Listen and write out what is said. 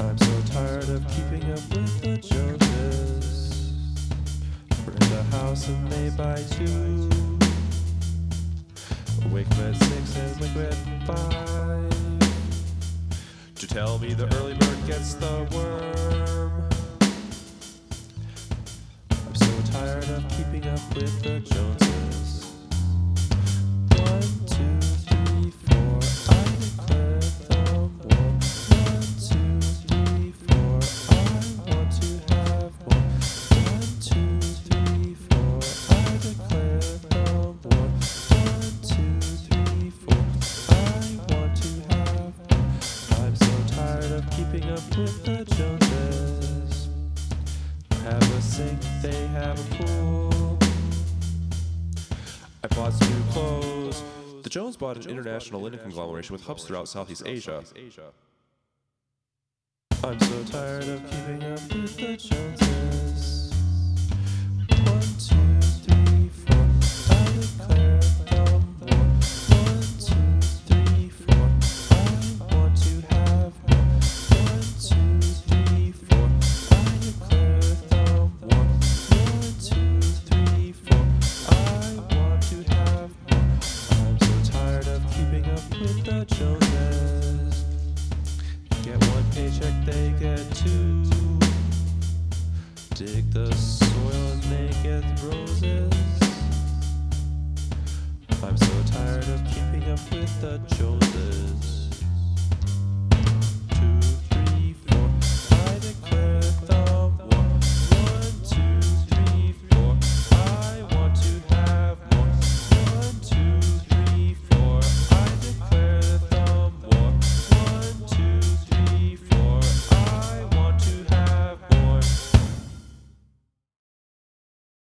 I'm so tired of keeping up with the Joneses. Rent a house and they buy two. Wake up at 6 and wake up at 5. To tell me the early bird gets the worm. I'm so tired of keeping up with the Joneses. 1, 2, 3, 4. I declare the war. 1, 2, 3, 4. I want to have war. 1, 2, 3, 4. I declare the war. 1, 2, 3, 4. I want to have war. I'm so tired of keeping up with the Joneses. Have a sink, they have a pool. I bought some new clothes. The Jones bought an international linen conglomeration with hubs throughout Southeast Asia. I'm so tired of keeping up with the Joneses. 1, 2, 3, 4. I declare the war. 1, 2, 3, 4. I want to have war. 1, 2, 3, 4. I declare the war. 1, 2, 3, 4. I want to have war. I'm so tired of keeping up with the Joneses. Get one paycheck, they get two. Dig the soil and they get roses. I'm so tired of keeping up with the Joneses.